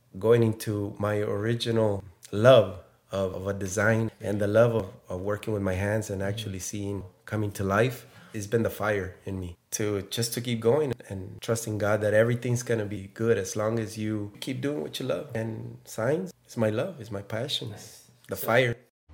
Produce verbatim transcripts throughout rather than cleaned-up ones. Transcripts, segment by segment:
going into my original love of, of a design and the love of, of working with my hands and actually seeing coming to life. It's been the fire in me to just to keep going and trusting God that everything's gonna be good as long as you keep doing what you love. And signs is my love, is my passion, nice. The so, fire.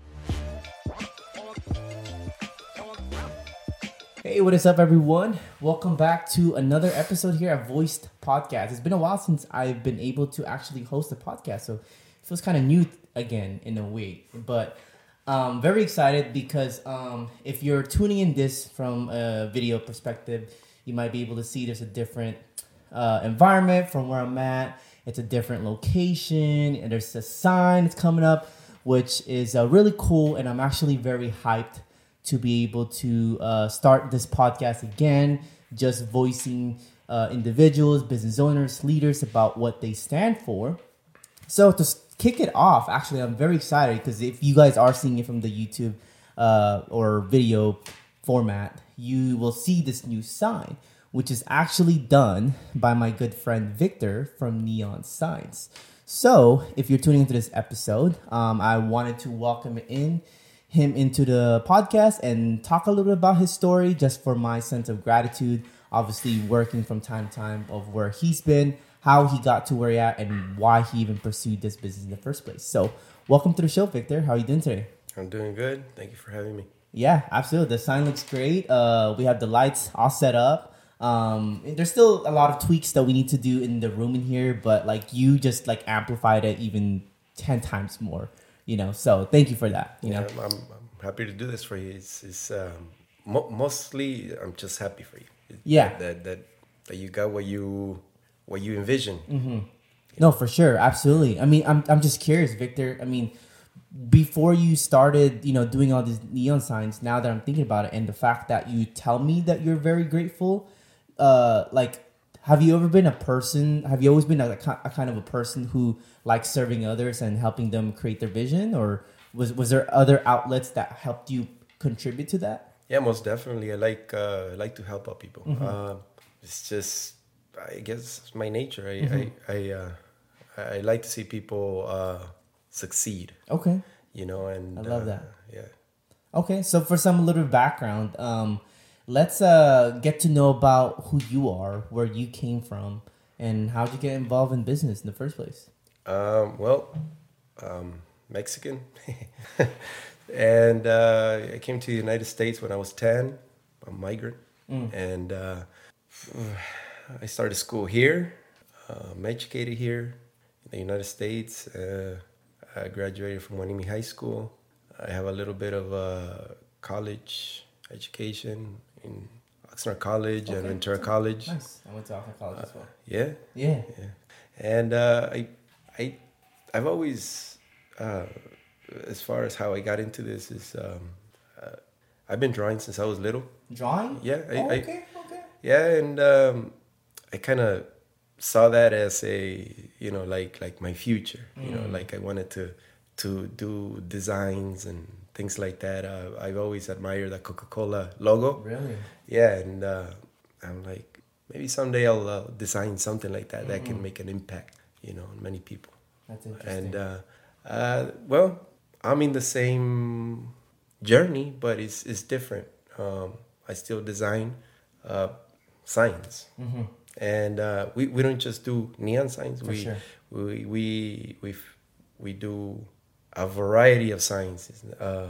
Hey, what is up, everyone? Welcome back to another episode here at Voiced Podcast. It's been a while since I've been able to actually host a podcast, so it feels kind of new again in a way. But I'm very excited because um, if you're tuning in this from a video perspective, you might be able to see there's a different uh, environment from where I'm at. It's a different location, and there's a sign that's coming up, which is uh, really cool, and I'm actually very hyped to be able to uh, start this podcast again, just voicing uh, individuals, business owners, leaders about what they stand for. So to kick it off, actually, I'm very excited because if you guys are seeing it from the YouTube uh, or video format, you will see this new sign, which is actually done by my good friend Victor from Neon Signs. So if you're tuning into this episode, um, I wanted to welcome in him into the podcast and talk a little bit about his story, just for my sense of gratitude, obviously working from time to time of where he's been, how he got to where he's at, and why he even pursued this business in the first place. So welcome to the show, Victor. How are you doing today? I'm doing good. Thank you for having me. Yeah, absolutely. The sign looks great. Uh, we have the lights all set up. Um, there's still a lot of tweaks that we need to do in the room in here, but like you just like amplified it even ten times more. You know, so thank you for that. You yeah, know, I'm, I'm happy to do this for you. It's, it's um, mo- mostly I'm just happy for you. Yeah, that, that that that you got what you what you envision. Mm-hmm. No, for sure, absolutely. I mean, I'm I'm just curious, Victor. I mean, before you started, you know, doing all these neon signs. Now that I'm thinking about it, and the fact that you tell me that you're very grateful, uh, like. Have you ever been a person, have you always been a, a kind of a person who likes serving others and helping them create their vision? Or was was there other outlets that helped you contribute to that? Yeah, most definitely. I like uh, I like to help out people. Mm-hmm. Uh, it's just, I guess, it's my nature. I mm-hmm. I I, uh, I like to see people uh, succeed. Okay. You know, and I love uh, that. Yeah. Okay, so for some little background, um, let's uh, get to know about who you are, where you came from, and how'd you get involved in business in the first place? Um, well, um, Mexican. and uh, I came to the United States when I was ten. I'm a migrant. Mm. And uh, I started school here. Uh, I'm educated here in the United States. Uh, I graduated from Guanimi High School. I have a little bit of uh, college education in Oxnard College okay. and Ventura College. Nice. I went to Oxnard College uh, as well. Yeah? Yeah. Yeah. And uh, I, I, I've always, uh, as far as how I got into this, is um, uh, I've been drawing since I was little. Drawing? Yeah. I, oh, okay, I, okay. Yeah, and um, I kind of saw that as a, you know, like like my future. Mm. You know, like I wanted to to do designs and things like that. Uh, I've always admired the Coca-Cola logo. Really? Yeah, and uh, I'm like, maybe someday I'll uh, design something like that mm-hmm. that can make an impact, you know, on many people. That's interesting. And, uh, uh, well, I'm in the same journey, but it's it's different. Um, I still design uh, signs. Mm-hmm. And uh, we, we don't just do neon signs. For we, sure. we, we, we, we do a variety of signs, uh,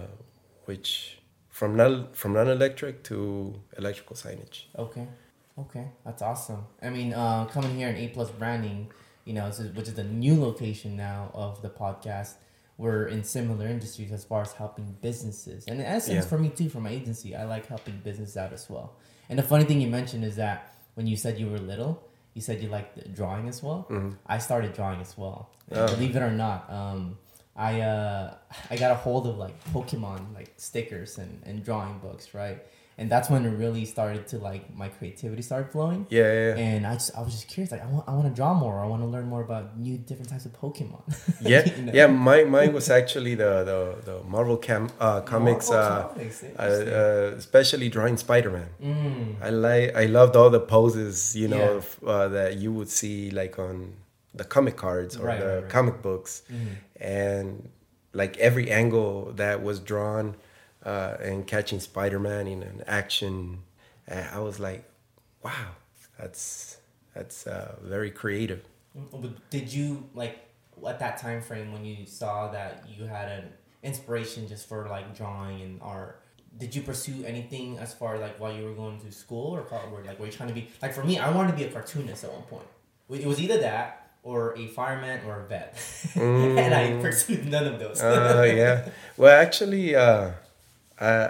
which from non from non-electric to electrical signage. Okay, okay, that's awesome. I mean, uh, coming here in A Plus Branding, you know, which is the new location now of the podcast, we're in similar industries as far as helping businesses, and in essence, yeah. for me too, for my agency, I like helping business out as well. And the funny thing you mentioned is that when you said you were little, you said you liked drawing as well. Mm-hmm. I started drawing as well. Oh. Believe it or not. Um, I uh I got a hold of like Pokemon like stickers and, and drawing books, right? And that's when it really started to like my creativity started flowing. Yeah, yeah. yeah. And I just I was just curious, like I want I want to draw more. I want to learn more about new different types of Pokemon. Yeah, you know? yeah. My mine was actually the the, the Marvel cam uh, comics, Marvel uh, comics uh, uh, especially drawing Spider-Man. Mm. I like I loved all the poses, you know, Yeah. of, uh, that you would see like on the comic cards or Right, the right, right. comic books, Mm-hmm. and like every angle that was drawn uh, and catching Spider-Man in an action, uh, I was like, wow, that's that's uh, very creative. But did you like at that time frame when you saw that you had an inspiration just for like drawing and art? Did you pursue anything as far like while you were going to school or co- or like were you trying to be like for me? I wanted to be a cartoonist at one point. It was either that or a fireman or a vet, Mm. and I pursued none of those. uh, yeah. Well, actually, uh, uh,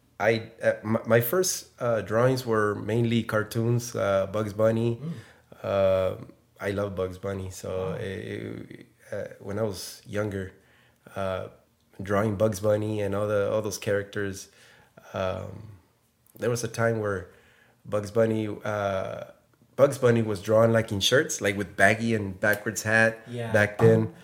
I uh, my, my first uh, drawings were mainly cartoons, uh, Bugs Bunny. Mm. Uh, I love Bugs Bunny. So Wow. it, it, uh, when I was younger, uh, drawing Bugs Bunny and all the all those characters, um, there was a time where Bugs Bunny. Uh, Bugs Bunny was drawn like in shirts, like with baggy and backwards hat Yeah. back then.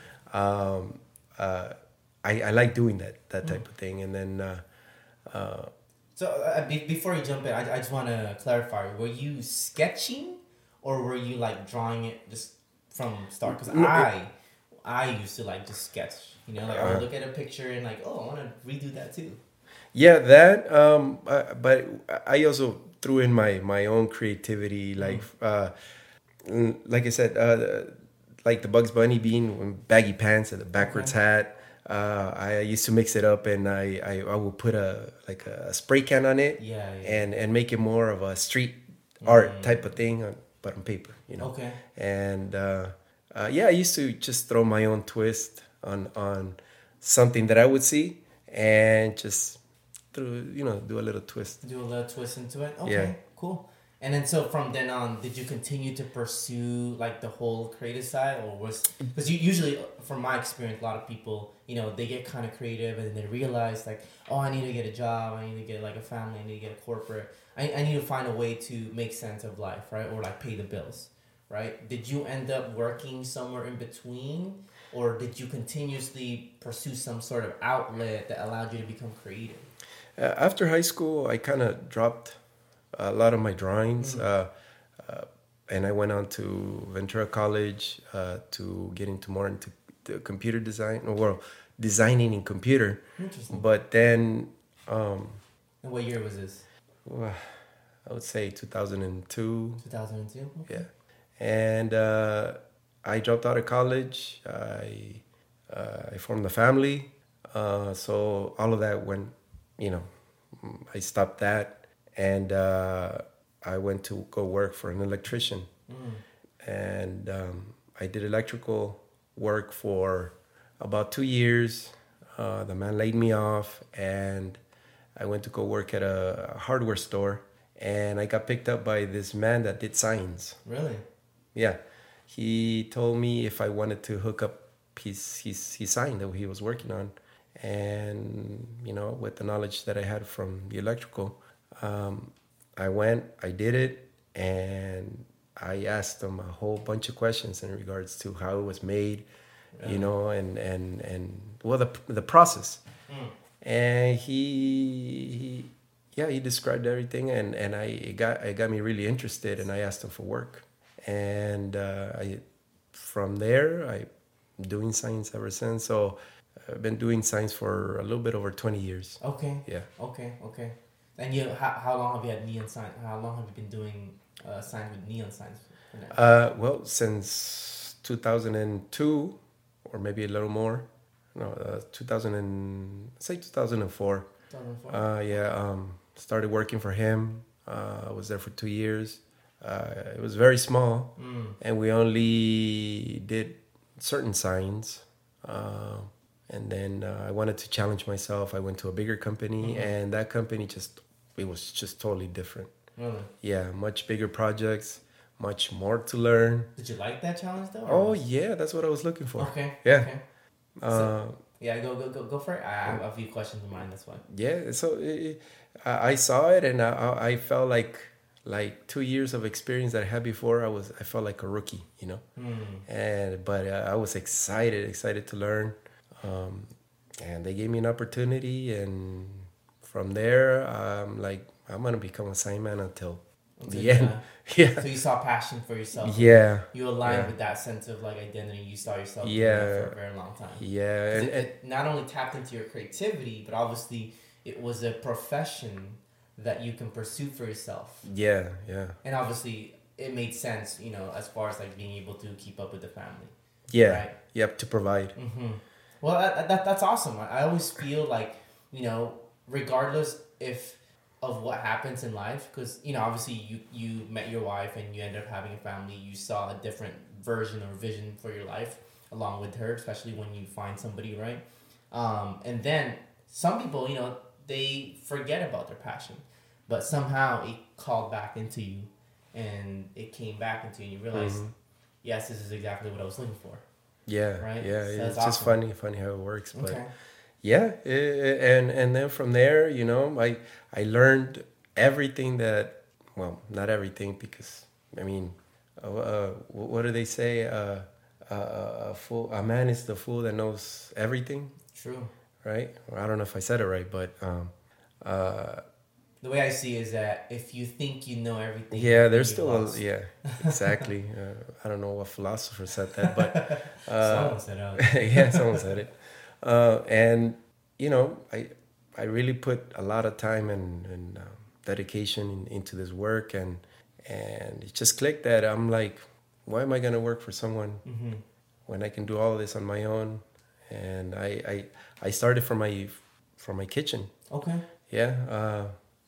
Um, uh, I, I like doing that that type of thing, and then uh, uh, So uh, be- before you jump in, I, I just want to clarify: were you sketching, or were you like drawing it just from start? Because No, it- I, I used to like just sketch. You know, like I Uh. would look at a picture and like, oh, I want to redo that too. yeah, that. Um, uh, but I also threw in my my own creativity, like uh, mm, like I said, uh, like the Bugs Bunny being with baggy pants and the backwards Okay. hat. Uh, I used to mix it up, and I, I, I would put a like a spray can on it, Yeah, yeah. and and make it more of a street art Mm. type of thing, uh, but on paper, you know. Okay. And uh, uh, yeah, I used to just throw my own twist on on something that I would see, and just through you know do a little twist. Do a little twist into it. Okay, Yeah. cool. And then so from then on, did you continue to pursue like the whole creative side, or was because you usually, from my experience, a lot of people, you know, they get kind of creative and then they realize like, oh, I need to get a job, I need to get like a family, I need to get a corporate, I, I need to find a way to make sense of life, right, or like pay the bills, right? Did you end up working somewhere in between, or did you continuously pursue some sort of outlet that allowed you to become creative? Uh, after high school, I kind of dropped a lot of my drawings, Mm. uh, uh, and I went on to Ventura College uh, to get into more into the computer design, or well, designing in computer. Interesting. But then, um, And what year was this? well, I would say two thousand two. two thousand two? Okay. Yeah, and uh, I dropped out of college. I uh, I formed a family, uh, so all of that went, you know, I stopped that. And uh, I went to go work for an electrician. Mm. And um, I did electrical work for about two years. Uh, the man laid me off, and I went to go work at a hardware store. And I got picked up by this man that did signs. Really? Yeah. He told me if I wanted to hook up his, his, his sign that he was working on. And, you know, with the knowledge that I had from the electrical, Um, I went, I did it, and I asked him a whole bunch of questions in regards to how it was made, Yeah. you know, and and and well, the the process. Mm. And he, he, yeah, he described everything, and and I it got it got me really interested, and I asked him for work, and uh, I from there I doing science ever since. So I've been doing science for a little bit over twenty years. Okay. Yeah. Okay. Okay. And you, how, how long have you had neon sign? How long have you been doing uh, signs with neon signs? For now? Uh, well, since two thousand two, or maybe a little more. No, uh, two thousand and say two thousand four. two thousand four? Uh, yeah, um, started working for him. Uh, I was there for two years. Uh, it was very small, Mm. and we only did certain signs. Uh, and then uh, I wanted to challenge myself. I went to a bigger company, Mhm. and that company just it was just totally different. Really? Yeah, much bigger projects, much more to learn. Did you like that challenge though? or Oh was- yeah, that's what I was looking for. Okay. Yeah. Okay. Uh, Yeah, go go go go for it. I have a few questions in mind. That's why. yeah. So it, I I saw it, and I I I felt like like two years of experience that I had before. I was I felt like a rookie, you know. Mm. And but uh, I was excited, excited to learn, um, and they gave me an opportunity, and from there, I'm like I'm gonna become a sign man until the yeah. end. Yeah. So you saw passion for yourself. Yeah. You aligned yeah. with that sense of like identity. You saw yourself doing Yeah. that for a very long time. Yeah. And, it, it not only tapped into your creativity, but obviously it was a profession that you can pursue for yourself. Yeah. Yeah. And obviously it made sense, you know, as far as like being able to keep up with the family. Yeah. Right? Yep. To provide. Mm-hmm. Well, that, that that's awesome. I, I always feel like, you know, regardless if of what happens in life, because, you know, obviously you you met your wife and you ended up having a family. You saw a different version or vision for your life along with her, especially when you find somebody, right? Um, and then some people, you know, they forget about their passion, but somehow it called back into you and it came back into you and you realized, mm-hmm. yes, this is exactly what I was looking for. Yeah, right? yeah, So it's awesome. just funny, funny how it works. But okay. yeah, it, and and then from there, you know, I I learned everything that, well, not everything, because I mean, uh, uh, what do they say? Uh, uh, a fool, a man is the fool that knows everything. True. Right? Well, I don't know if I said it right, but um, uh, the way I see it is that if you think you know everything, yeah, there's still a, yeah, exactly. uh, I don't know what philosopher said that, but uh, someone said it. yeah, someone said it. Uh, and you know, I I really put a lot of time and, and uh, dedication in, into this work, and and it just clicked that I'm like, why am I gonna work for someone mm-hmm. when I can do all of this on my own? And I I, I started from my from my kitchen. Okay. Yeah. Uh,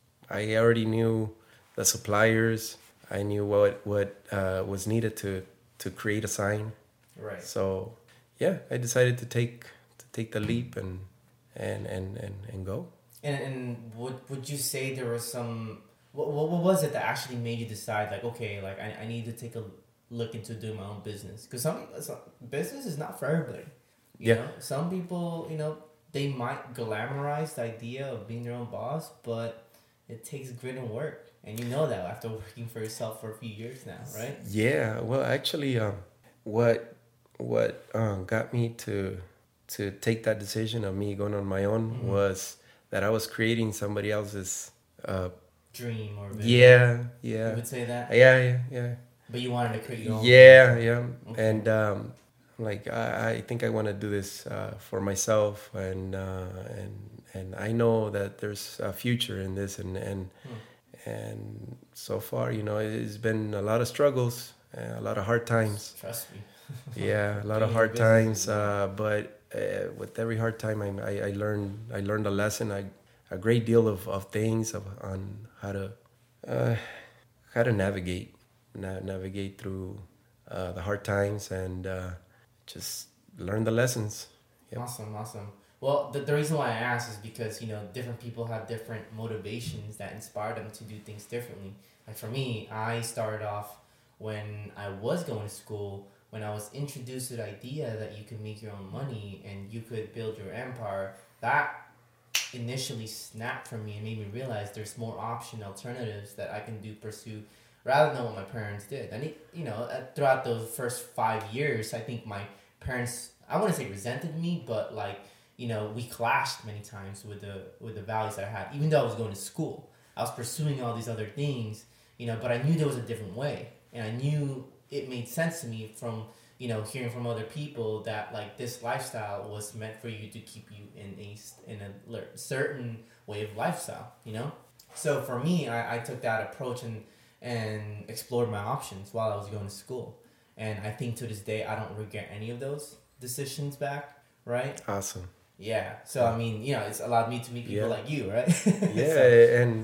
I already knew the suppliers. I knew what what uh, was needed to, to create a sign. Right. So, yeah, I decided to take to take the leap and and and, and, and go. And and would would you say there was some what, what what was it that actually made you decide like, okay, like I, I need to take a look into doing my own business? Because some, some business is not for everybody. You Yeah. know, some people, you know, they might glamorize the idea of being their own boss, but it takes grit and work, and you know that after working for yourself for a few years now, right? Yeah, well, actually, um, what what um, got me to to take that decision of me going on my own mm-hmm. was that I was creating somebody else's uh, dream or vision. Yeah, yeah. You would say that. Yeah, yeah, yeah. But you wanted to create your own. Yeah, vision. yeah, okay. and um, like I, I think I want to do this uh, for myself, and uh, and. And I know that there's a future in this, and and hmm. and so far, you know, it's been a lot of struggles, uh, a lot of hard times. Trust me. Yeah, a lot of hard times. Uh, but uh, with every hard time, I, I I learned I learned a lesson, I, a great deal of, of things of, on how to uh, how to navigate, na- navigate through uh, the hard times, and uh, just learn the lessons. Yep. Awesome, awesome. Well, the, the reason why I ask is because, you know, different people have different motivations that inspire them to do things differently. Like for me, I started off when I was going to school, when I was introduced to the idea that you could make your own money and you could build your empire. That initially snapped for me and made me realize there's more option alternatives that I can do, pursue, rather than what my parents did. And, you know, throughout those first five years, I think my parents, I wouldn't say resented me, but like, you know, we clashed many times with the with the values that I had. Even though I was going to school, I was pursuing all these other things, you know, but I knew there was a different way. And I knew it made sense to me from, you know, hearing from other people that, like, this lifestyle was meant for you to keep you in a, in a certain way of lifestyle, you know? So for me, I, I took that approach and, and explored my options while I was going to school. And I think to this day, I don't regret any of those decisions back, right? Awesome. Yeah, so I mean, you know, it's allowed me to meet people yeah. like you, right? Yeah, so. and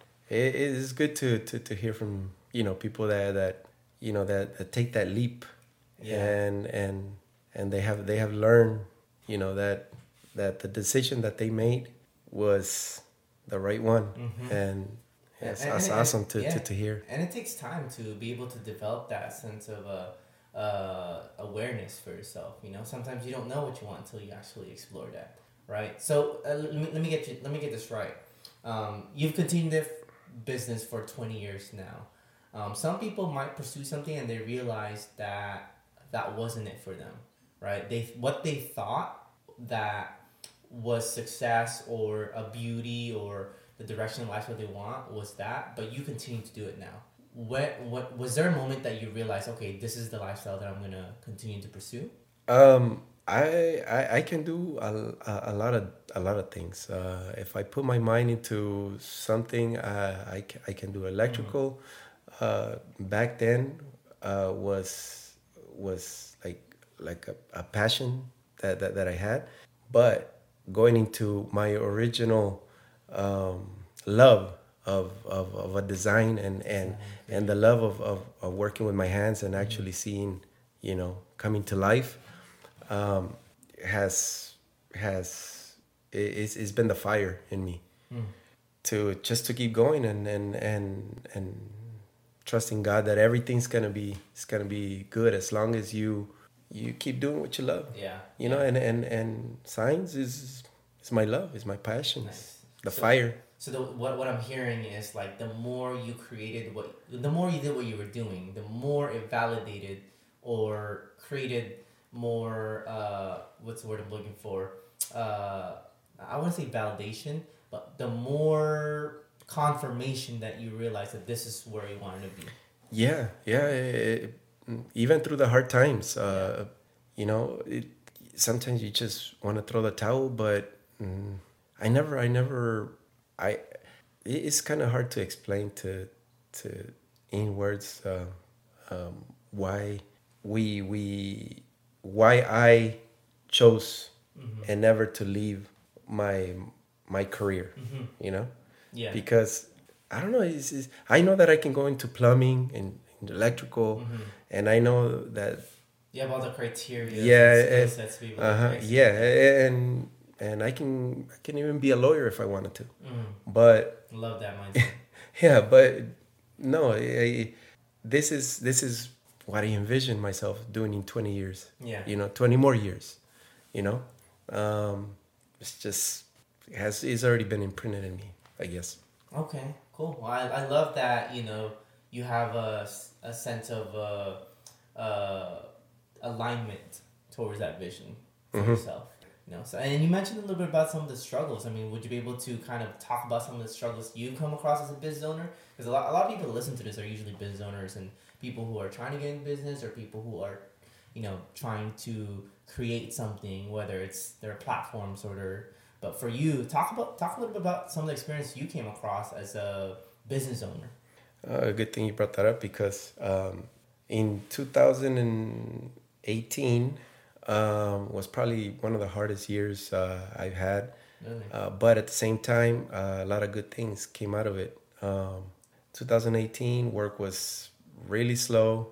it is good to, to, to hear from, you know, people that, that you know that, that take that leap, yeah. and and and they have they have learned, you know, that that the decision that they made was the right one, mm-hmm. and it's and, and, awesome and, to, yeah. to to hear. And it takes time to be able to develop that sense of uh. Uh, awareness for yourself. You know, sometimes you don't know what you want until you actually explore that, right? So uh, let me let me get you let me get this right. Um, you've continued this business for twenty years now. Um, some people might pursue something and they realize that that wasn't it for them, right? They what they thought that was success or a beauty or the direction of life that they want was that, but you continue to do it now. what what was there a moment that you realized, okay, this is the lifestyle that I'm gonna continue to pursue? Um, I, I I can do a, a, a lot of a lot of things. Uh, if I put my mind into something, uh, I ca- I can do electrical. Uh, back then, uh, was was like like a, a passion that, that that I had, but going into my original um, love of, of, of a design and and and the love of, of, of working with my hands and actually seeing, you know, coming to life, um, has has it- it's, it's been the fire in me to just to keep going and and and and trusting God that everything's gonna be it's gonna be good as long as you you keep doing what you love. Yeah. You know, and and and science is is my love, is my passion, Nice. the So- fire. So the, what what I'm hearing is like the more you created what the more you did what you were doing, the more it validated or created more uh what's the word I'm looking for? Uh I want to say validation, but the more confirmation that you realize that this is where you wanted to be. Yeah, yeah. It, even through the hard times, uh, you know, it, sometimes you just want to throw the towel, but mm, I never, I never, I. it- It's kind of hard to explain to, to in words, uh, um, why we we why I chose and never to leave my my career. You know, Yeah. because I don't know. It's, it's, I know that I can go into plumbing and, and electrical, and I know that You have all the criteria yeah, and skill and, sets to be able uh-huh, to execute yeah, that. and and I can I can even be a lawyer if I wanted to, Mm. but Love that mindset. yeah, but no, I, I- this is this is what I envision myself doing in twenty years. Yeah. You know, twenty more years. You know, um, it's just it has it's already been imprinted in me, I guess. Okay, cool. Well, I, I love that, you know, you have a, s- a sense of uh, uh, alignment towards that vision for yourself. You know, so and you mentioned a little bit about some of the struggles. I mean, would you be able to kind of talk about some of the struggles you come across as a business owner? Because a lot, a lot of people that listen to this are usually business owners and people who are trying to get in business or people who are, you know, trying to create something, whether it's their platforms or their. But for you, talk about talk a little bit about some of the experience you came across as a business owner. Uh, a good thing you brought that up because um, in two thousand eighteen um, was probably one of the hardest years uh, I've had. Really? Uh, but at the same time, uh, a lot of good things came out of it. Um, twenty eighteen work was really slow,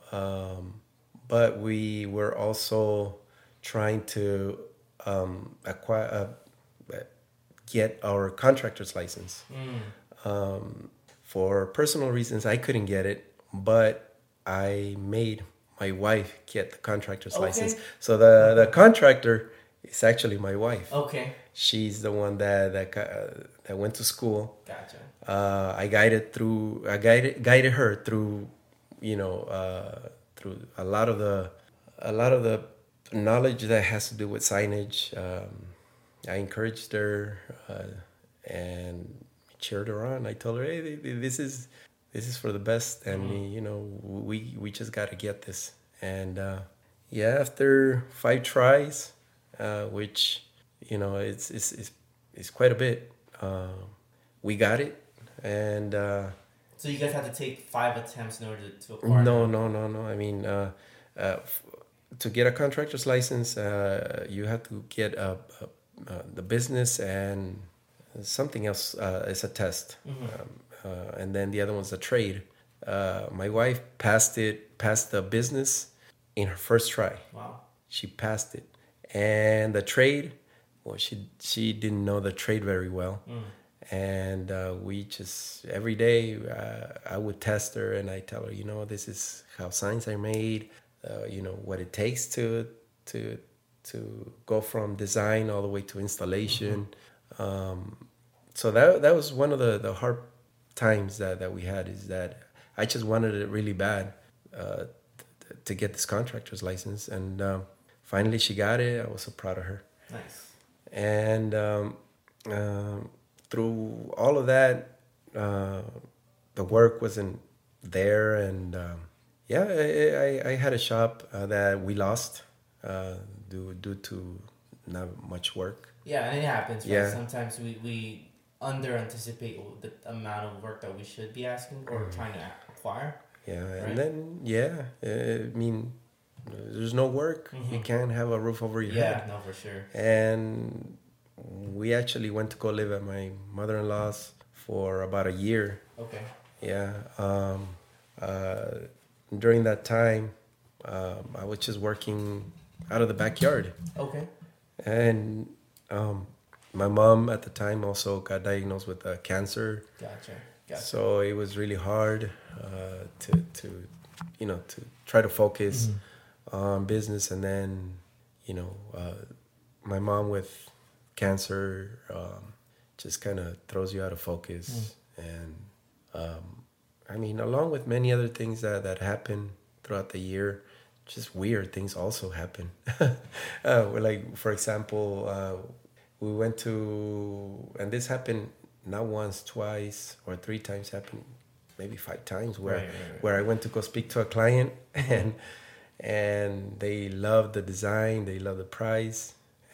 um, but we were also trying to um, acquire, uh, get our contractor's license. Mm. Um, for personal reasons, I couldn't get it, but I made my wife get the contractor's Okay. license. So the, the contractor is actually my wife. Okay. She's the one that that got- uh, that went to school. Gotcha. Uh, I guided through. I guided guided her through, you know, uh, through a lot of the a lot of the knowledge that has to do with signage. Um, I encouraged her uh, and cheered her on. I told her, "Hey, th- th- this is this is for the best, and Mhm. you know, we we just got to get this." And uh, yeah, after five tries, uh, which you know, it's it's it's, it's quite a bit. Uh, we got it, and uh, So you guys had to take five attempts in order to, to acquire. no, them. no, no, no. I mean, uh, uh, f- to get a contractor's license, uh, you have to get a, a, uh, the business and something else uh, is a test, Mhm. um, uh, and then the other one's a trade. Uh, my wife passed it, passed the business in her first try. Wow. She passed it, and the trade, well, she she didn't know the trade very well. Mm. And uh, we just every day uh, I would test her and I tell her, you know, this is how signs are made, uh, you know, what it takes to to to go from design all the way to installation. Mm-hmm. Um, so that that was one of the, the hard times that, that we had, is that I just wanted it really bad uh, t- to get this contractor's license, and um, finally she got it. I was so proud of her. Nice. And um, um, through all of that, uh, the work wasn't there, and um, yeah, I, I, I had a shop uh, that we lost uh, due due to not much work. Yeah, and it happens. Right? Yeah. Sometimes we we under anticipate the amount of work that we should be asking or Mm. trying to acquire. Yeah, Right. and then yeah, uh, I mean, there's no work. Mhm. You can't have a roof over your Yeah, head. no, for sure. And we actually went to go live at my mother-in-law's for about a year. Okay. Yeah. Um, uh, during that time, um, I was just working out of the backyard, Okay. and um, my mom at the time also got diagnosed with uh, cancer. Gotcha. Gotcha. So it was really hard uh, to to you know to try to focus Mhm. on business, and then you know uh, my mom with cancer um, just kind of throws you out of focus, Mm. and um, I mean along with many other things that that happen throughout the year, just weird things also happen. uh, like for example, uh, we went to, and this happened not once, twice, or three times, happened maybe five times where Right, right, right. where I went to go speak to a client, and and they loved the design, they loved the price,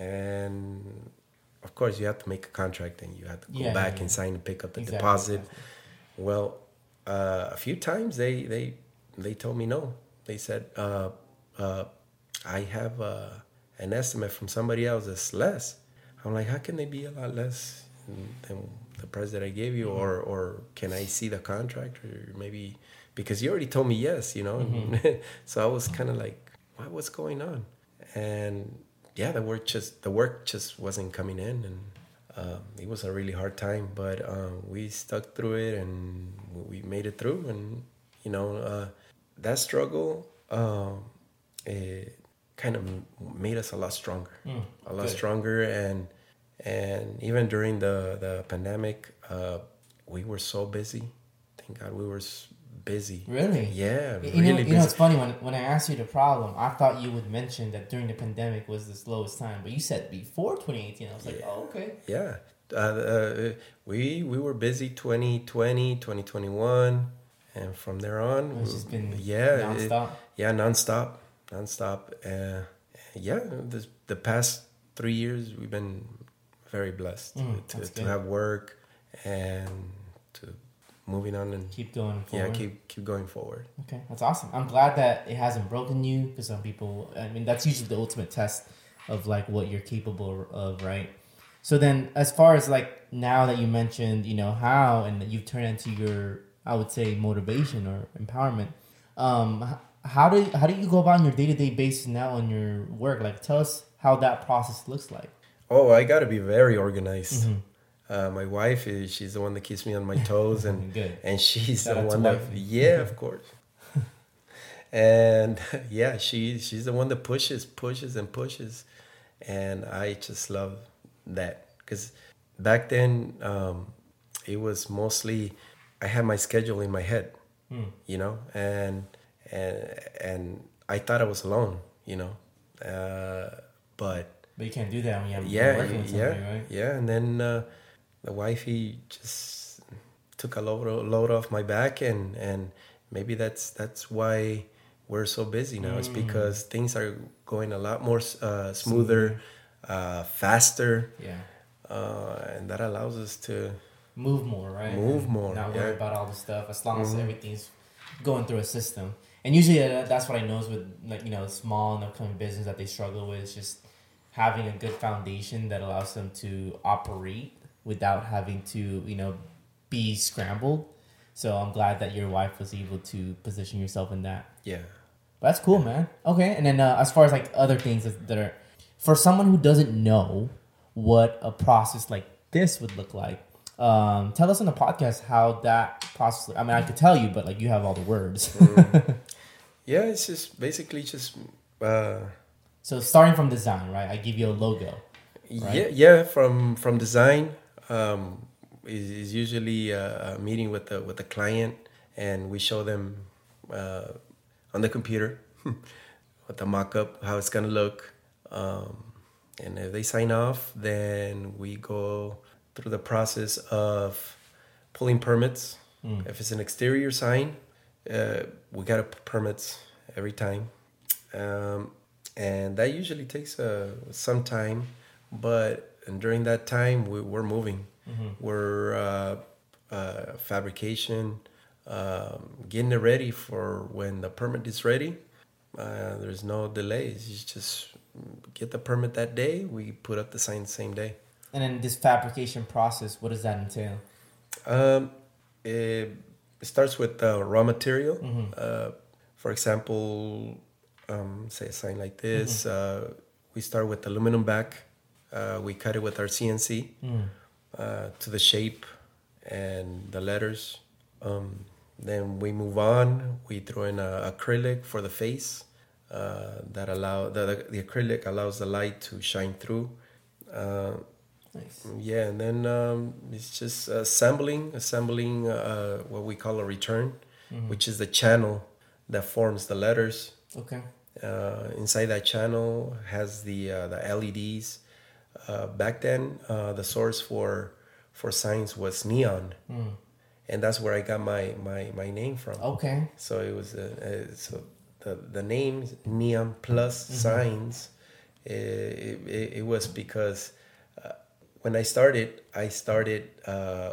and of course you have to make a contract and you have to go Yeah, back yeah, and yeah. sign and pick up the Exactly, deposit. exactly. Well, uh, a few times they they they told me no. They said, uh, uh, I have uh, an estimate from somebody else that's less. I'm like, how can they be a lot less than the price that I gave you? Or or can I see the contract? Or maybe, because you already told me yes, you know? Mhm. So I was kind of like, what, what's going on? And yeah, the work just, the work just wasn't coming in. And um, it was a really hard time, but um, we stuck through it and we made it through. And, you know, uh, that struggle, um, it kind of made us a lot stronger, Mm, a lot good. stronger. And and even during the the pandemic, uh, we were so busy. Thank God we were s- busy. Really? Yeah, You really know, busy. you know, it's funny when when I asked you the problem, I thought you would mention that during the pandemic was the slowest time, but you said before twenty eighteen. I was like, Yeah. oh, okay. Yeah. Uh, uh, we we were busy twenty twenty, twenty twenty-one, and from there on, It's just been yeah, nonstop. It, yeah, nonstop, nonstop. Uh, yeah, the the past three years we've been very blessed Mm, to, that's to good. have work and to moving on and Keep going yeah, forward. keep keep going forward. Okay, that's awesome. I'm glad that it hasn't broken you because some people, I mean, that's usually the ultimate test of like what you're capable of, right? So then, as far as like now that you mentioned, you know, how and that you've turned into your, I would say, motivation or empowerment. Um, h- how do how do you go about on your day to day basis now on your work? Like, tell us how that process looks like. Oh, I got to be very organized. Mhm. Uh, my wife is she's the one that keeps me on my toes, and Good. and she's Shout the out to one that wifey. yeah, of course. And yeah, she she's the one that pushes, pushes, and pushes, and I just love that because back then um, it was mostly I had my schedule in my head, Hmm. you know, and and and I thought I was alone, you know, uh, but But you can't do that when you have yeah, you're working with yeah, somebody, right? yeah. And then uh, the wifey just took a load load off my back, and and maybe that's that's why we're so busy now. It's Mm. because things are going a lot more uh, smoother, uh, faster, Yeah. uh, and that allows us to Move more, right? Move And more, Not worry yeah. about all the stuff as long as Mhm. everything's going through a system. And usually uh, that's what I know is with like you know small and upcoming business that they struggle with is just having a good foundation that allows them to operate without having to you know be scrambled. So I'm glad that your wife was able to position yourself in that. yeah. But that's cool, man. Okay, and then uh, as far as like other things that, that are for someone who doesn't know what a process like this would look like, um, tell us on the podcast how that process. I mean, I could tell you, but like you have all the words. Yeah, it's just basically just uh, So starting from design, right? I give you a logo. Right. yeah, yeah. From from design um, is, is usually a, a meeting with the with the client, and we show them uh, on the computer with the mock-up how it's gonna look, um, and if they sign off, then we go through the process of pulling permits. Mm. If it's an exterior sign, uh, we got to permits every time, um, and that usually takes uh, some time. But and during that time, we, we're moving. Mm-hmm. We're uh, uh, fabrication, um, getting it ready for when the permit is ready. Uh, there's no delays. You just get the permit that day. We put up the sign the same day. And then this fabrication process, what does that entail? Um, it, it starts with uh, raw material. Mm-hmm. Uh, for example, um, say a sign like this. Mm-hmm. Uh, we start with aluminum back. Uh, we cut it with our C N C mm. uh, to the shape and the letters. Um, then we move on. We throw in a acrylic for the face. Uh, that allow the, the acrylic allows the light to shine through. Uh, nice. Yeah, and then um, it's just assembling, assembling uh, what we call a return, mm-hmm. which is the channel that forms the letters. Okay. Uh, inside that channel has the uh, the L E Ds. Uh, back then, uh, the source for for signs was neon, mm. and that's where I got my, my, my name from. Okay. So it was uh, uh, so the the name Neon Plus mm-hmm. Signs. It, it, it was because uh, when I started, I started uh,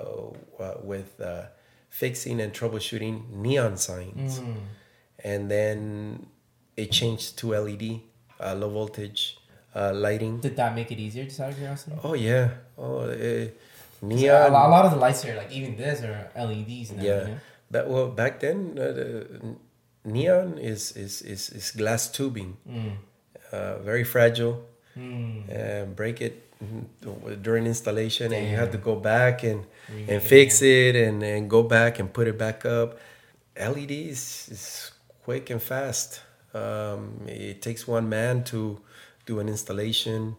uh, with uh, fixing and troubleshooting neon signs, mm. and then it changed to L E D, uh, low voltage. Uh, lighting. Did that make it easier, just out of curiosity? Oh yeah. Oh, uh, neon. A lot, a lot of the lights here, like even this, are L E Ds. Now, yeah. You know? But well, back then, uh, the neon is is is, is glass tubing, mm. uh, very fragile. Mm. And break it during installation, Damn. And you have to go back and Remake and fix it, it and, and go back and put it back up. L E Ds is quick and fast. Um, it takes one man to do an installation,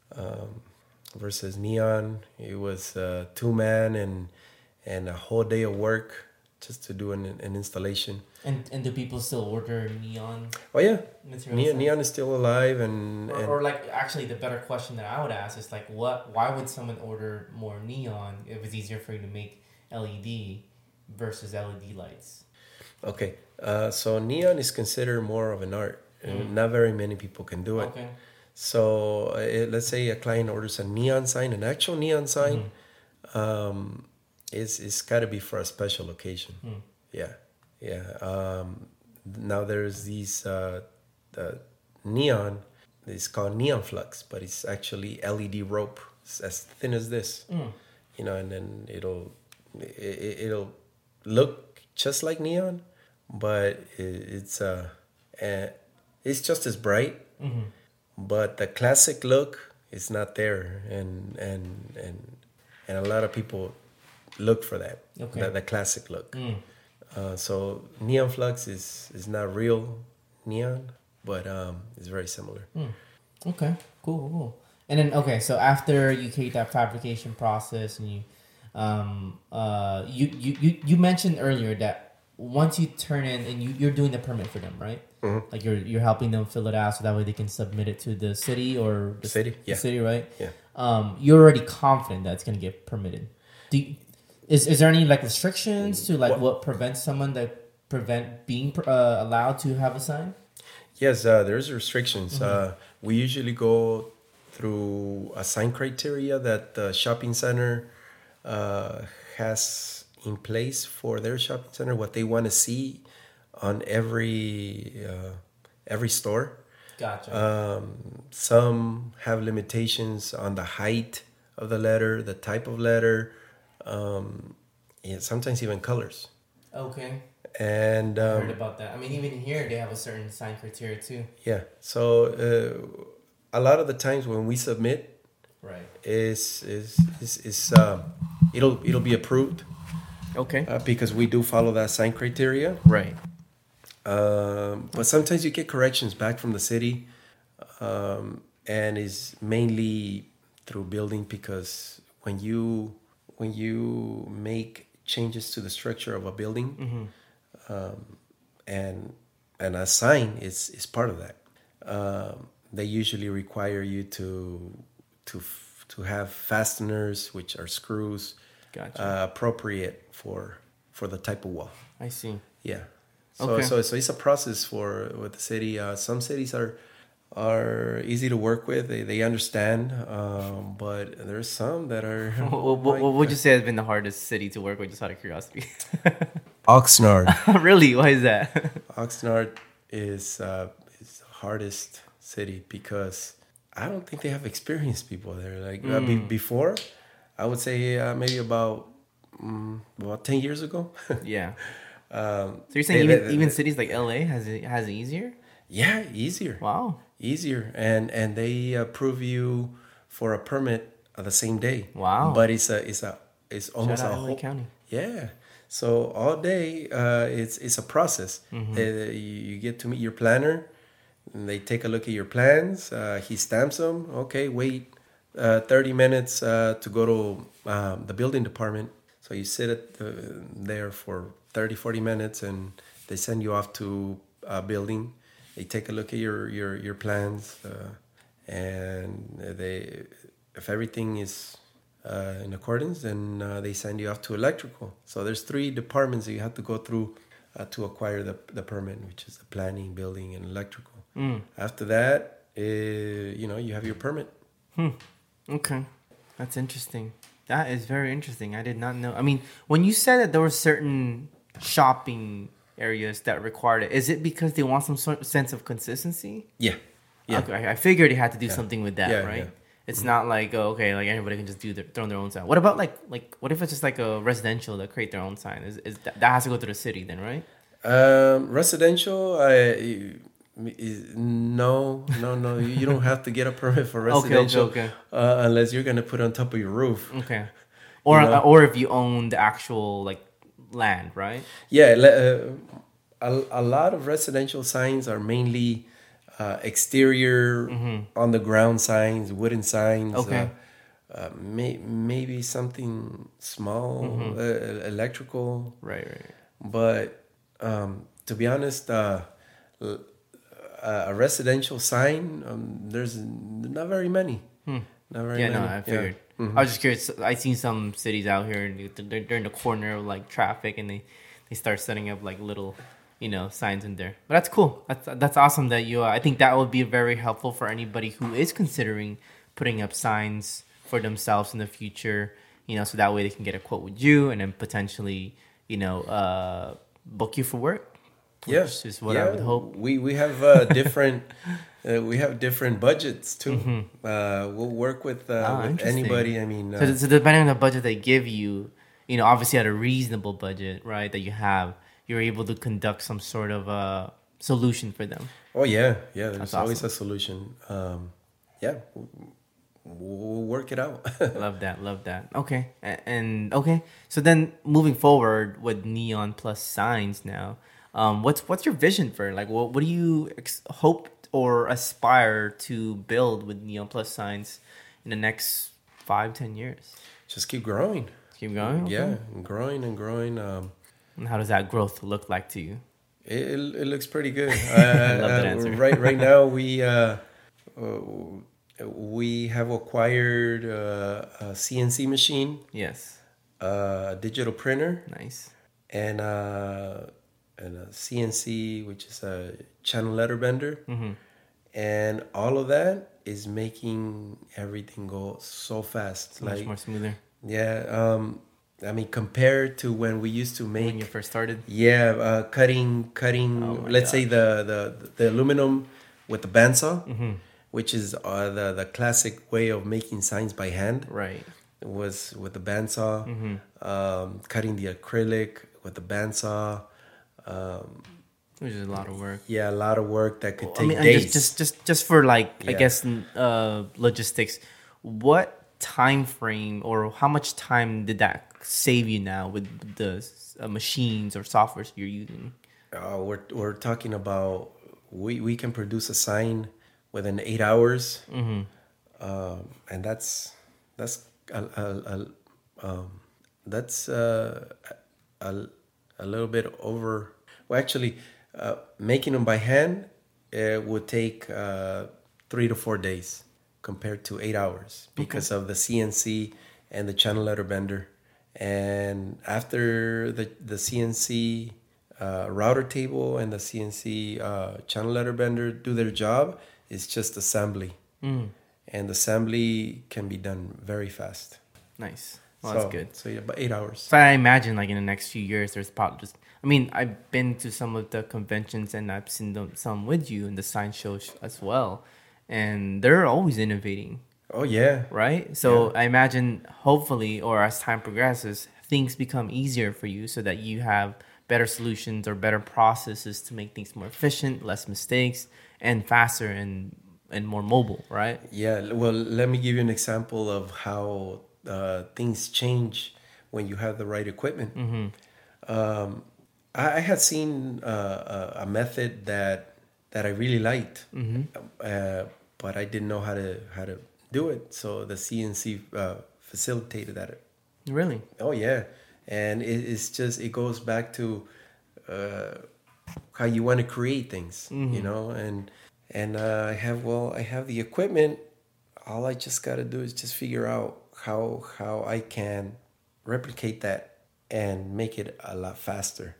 um, versus neon. It was uh, two man and and a whole day of work just to do an, an installation. And and do people still order neon? Oh yeah, neon, neon is still alive. And or, and or like actually the better question that I would ask is like what? Why would someone order more neon if it's easier for you to make L E D versus L E D lights? Okay, uh, so neon is considered more of an art, mm. and not very many people can do it. Okay. So uh, let's say a client orders a neon sign, an actual neon sign. Mm-hmm. Um, it's it's got to be for a special occasion. Mm. Yeah, yeah. Um, now there's these uh, the neon. It's called neon flux, but it's actually L E D rope. It's as thin as this, mm. you know, and then it'll it, it'll look just like neon, but it, it's uh, uh, it's just as bright. Mm-hmm. But the classic look is not there, and and and and a lot of people look for that, okay. the, the classic look. Mm. Uh, so neon flux is is not real neon, but um, it's very similar. Mm. Okay, cool, cool. And then okay, so after you take that fabrication process, and you, um, uh, you you you you mentioned earlier that once you turn in and you you're doing the permit for them, right? Mm-hmm. Like you're you're helping them fill it out so that way they can submit it to the city or the city, the yeah, city, right? Yeah. Um, you're already confident that it's gonna get permitted. Do you, is is there any like restrictions to like what, what prevents someone that prevent being uh, allowed to have a sign? Yes, uh, there's restrictions. Mm-hmm. Uh, we usually go through a sign criteria that the shopping center uh, has in place for their shopping center. What they want to see on every uh, every store. Gotcha. Um, some have limitations on the height of the letter, the type of letter, um, yeah, sometimes even colors. Okay. And um, I heard about that. I mean, even here they have a certain sign criteria too. Yeah. So uh, a lot of the times when we submit, right, is is is, is um, it'll it'll be approved. Okay. Uh, because we do follow that sign criteria. Right. Um, but sometimes you get corrections back from the city, um, and is mainly through building, because when you when you make changes to the structure of a building, mm-hmm. um, and and a sign is is part of that. Um, they usually require you to to to have fasteners, which are screws, gotcha. uh, appropriate for for the type of wall. I see. Yeah. So Okay. so so it's a process for with the city. Uh, some cities are are easy to work with. They they understand, um, but there's some that are. What, Oh what, my what would you God. say has been the hardest city to work with, just out of curiosity? Oxnard. Really? Why is that? Oxnard is uh, is the hardest city because I don't think they have experienced people there. Like uh, be, before, I would say uh, maybe about mm, about ten years ago. Yeah. um, So you're saying they- even they- even they- cities like L A has it has it easier? yeah, easier. Wow. Easier, and and they approve you for a permit uh, the same day. Wow. But it's a it's a it's almost out a L A whole County. Yeah. So all day, uh, it's it's a process. Mm-hmm. Uh, you, you get to meet your planner, and they take a look at your plans. Uh, he stamps them. Okay, wait uh, thirty minutes uh, to go to um, the building department. So you sit at the, there for thirty, forty minutes, and they send you off to a building. They take a look at your your your plans, uh, and they, if everything is uh, in accordance, then uh, they send you off to electrical. So there's three departments that you have to go through uh, to acquire the the permit, which is the planning, building, and electrical. Mm. After that, uh, you know, you have your permit. Hmm. Okay. That's interesting. That is very interesting. I did not know. I mean, when you said that there were certain shopping areas that required it, is it because they want some sort of sense of consistency? Yeah, yeah. Okay, I figured they had to do Yeah. something with that, Yeah, right? yeah. It's not like, oh, okay, like anybody can just do their, throw their own sign. What about like like what if it's just like a residential that create their own sign? Is is that, that has to go through the city then, right? Um, residential, I is, no, no, no. You don't have to get a permit for Okay, okay, residential okay. Uh, unless you're gonna put it on top of your roof. Okay. Or You know? or if you own the actual like land, right? Yeah, le- uh, a, a lot of residential signs are mainly uh, exterior, on the ground signs, wooden signs. Okay. Uh, uh, may, maybe something small, uh, electrical. Right, right. But um, to be honest, uh, l- a residential sign, um, there's not very many. Not very Yeah, many. no, I figured. I was just curious. I seen some cities out here, they're, they're in the corner of like traffic, and they, they start setting up like little, you know, signs in there. But that's cool. That's that's awesome that you. Uh, I think that would be very helpful for anybody who is considering putting up signs for themselves in the future. You know, so that way they can get a quote with you, and then potentially, you know, uh, book you for work. Yeah, Which is what yeah. I would hope. We we have uh, different uh, we have different budgets too. Uh, we'll work with, uh, Ah, with interesting. anybody. I mean, uh, So, so depending on the budget they give you, you know, obviously at a reasonable budget, right, that you have, you're able to conduct some sort of uh, solution for them. oh yeah, yeah. There's That's always awesome. a solution. Um, yeah, we'll, we'll work it out. Love that, love that. Okay, and, and okay, so then moving forward with Neon Plus signs now, um, what's what's your vision for like what what do you ex- hope or aspire to build with Neon Plus signs in the next five ten years? Just keep growing. Keep going. Okay. Yeah, and growing and growing. Um, And how does that growth look like to you? it, it, it looks pretty good. Uh, love that uh, answer. right right now we uh, uh, we have acquired uh, a C N C machine, Yes. a digital printer, Nice. and uh, and a C N C, which is a channel letter bender, Mm-hmm. and all of that is making everything go so fast. Much like more smoother yeah, um, I mean compared to when we used to make when you first started. yeah, uh, cutting, cutting. Oh my let's say the, the the aluminum with the bandsaw, Mm-hmm. which is uh, the the classic way of making signs by hand. Right. It was with the bandsaw, Mm-hmm. um, cutting the acrylic with the bandsaw. Um, Which is a lot of work. yeah, a lot of work that could I take mean, and days. just, just just just for like I Yeah. guess uh, logistics, what time frame or how much time did that save you now with the uh, machines or softwares you're using? Uh, we're we're talking about we, we can produce a sign within eight hours, Mm-hmm. um, and that's that's a, a, a um, that's uh, a a little bit over. Well, actually, uh, making them by hand it would take uh, three to four days compared to eight hours because of the C N C and the channel letter bender. And after the the C N C uh, router table and the C N C uh, channel letter bender do their job. It's just assembly. Mm. And assembly can be done very fast. Nice. Well, so, that's good. So yeah, about eight hours. So I imagine like in the next few years, there's probably just, I mean, I've been to some of the conventions and I've seen them, some with you in the science shows as well. And they're always innovating. Oh, yeah. Right? So yeah. I imagine hopefully, or as time progresses, things become easier for you so that you have better solutions or better processes to make things more efficient, less mistakes, and faster and, and more mobile, right? Yeah. Well, let me give you an example of how uh, things change when you have the right equipment. Mm-hmm. Um, I, I had seen uh, a, a method that that I really liked, mm-hmm. uh, but I didn't know how to how to do it. So the C N C uh, facilitated that. Really? Oh yeah, and it, it's just it goes back to uh, how you want to create things, mm-hmm. you know. And and uh, I have well, I have the equipment. All I just got to do is just figure out how how I can replicate that and make it a lot faster.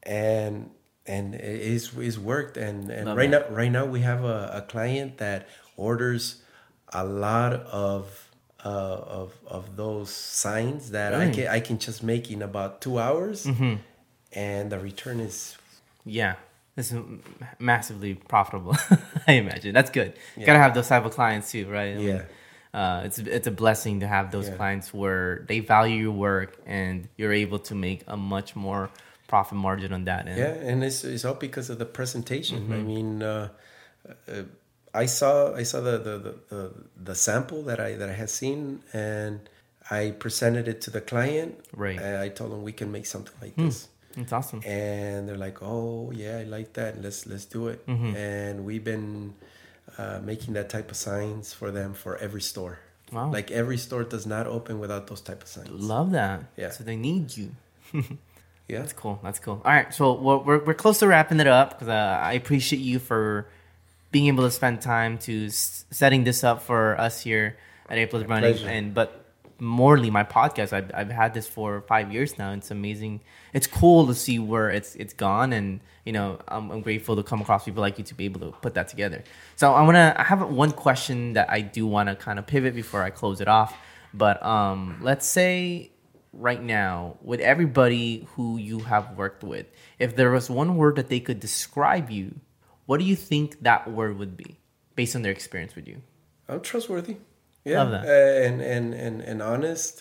And and it's it's worked. And and Love right that. now right now we have a, a client that orders a lot of uh, of of those signs that really? I can I can just make in about two hours, mm-hmm. and the return is yeah, it's massively profitable. I imagine that's good. Yeah. You gotta have those type of clients too, right? I yeah, mean, uh, it's it's a blessing to have those yeah. clients where they value your work and you're able to make a much more profit margin on that end. Yeah, and it's it's all because of the presentation. Mm-hmm. I mean. Uh, uh, I saw I saw the, the, the, the sample that I that I had seen, and I presented it to the client. Right. And I told them we can make something like hmm. this. That's awesome. And they're like, "Oh yeah, I like that. Let's let's do it." Mm-hmm. And we've been uh, making that type of signs for them for every store. Wow. Like every store does not open without those type of signs. Love that. Yeah. So they need you. Yeah. That's cool. That's cool. All right. So we're we're, we're close to wrapping it up because uh, I appreciate you for being able to spend time to s- setting this up for us here at A Plus Running. Pleasure. And but morely my podcast, I've I've had this for five years now. It's amazing. It's cool to see where it's it's gone, and you know I'm, I'm grateful to come across people like you to be able to put that together. So I wanna I have one question that I do want to kind of pivot before I close it off. But um, let's say right now, with everybody who you have worked with, if there was one word that they could describe you, what do you think that word would be based on their experience with you? I'm trustworthy. Yeah. Love that. Uh, and, and, and, and honest.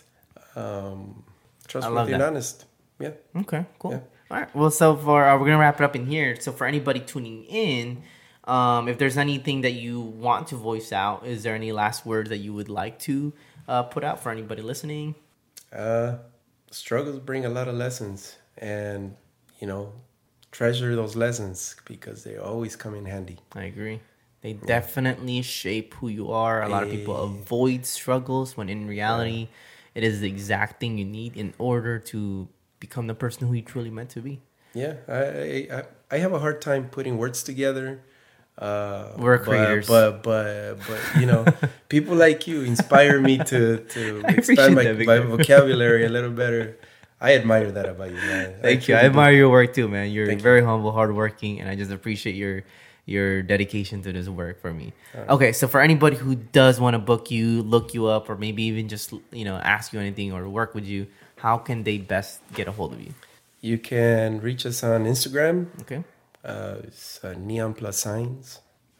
Um, trustworthy and honest. Yeah. Okay, cool. Yeah. All right. Well, so for uh, we're going to wrap it up in here. So for anybody tuning in, um, if there's anything that you want to voice out, is there any last words that you would like to uh, put out for anybody listening? Uh, struggles bring a lot of lessons. And, you know, treasure those lessons because they always come in handy. I agree. They definitely shape who you are. A lot of people avoid struggles when in reality, it is the exact thing you need in order to become the person who you truly meant to be. Yeah, I I, I have a hard time putting words together. Uh, We're but, creators, but but but you know, people like you inspire me to to expand my, my vocabulary a little better. I admire that about you, man. Thank I you. I admire do. your work too, man. You're Thank very you. humble, hardworking, and I just appreciate your your dedication to this work for me. Right. Okay, so for anybody who does want to book you, look you up, or maybe even just you know ask you anything or work with you, how can they best get a hold of you? You can reach us on Instagram. Okay. Uh, it's uh, Neon Plus Signs.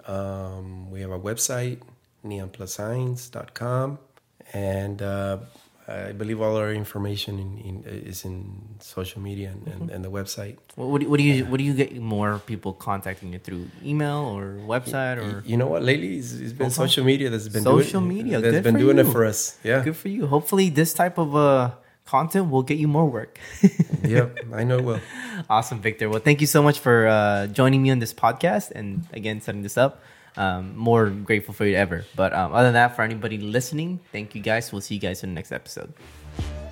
Um, we have our website, neon plus signs dot com, and uh, I believe all our information in, in, is in social media and, mm-hmm. and, and the website. What, what, do, what do you what do you get more people contacting you through? Email or website or? You know what? Lately, it's, it's been uh-huh. social media that's been social doing media that's Good been for doing you. it for us. Yeah, good for you. Hopefully, this type of uh, content will get you more work. Yep, I know it will. Awesome, Victor. Well, thank you so much for uh, joining me on this podcast and again setting this up. Um, more grateful for you ever. But um, other than that, for anybody listening, thank you guys. We'll see you guys in the next episode.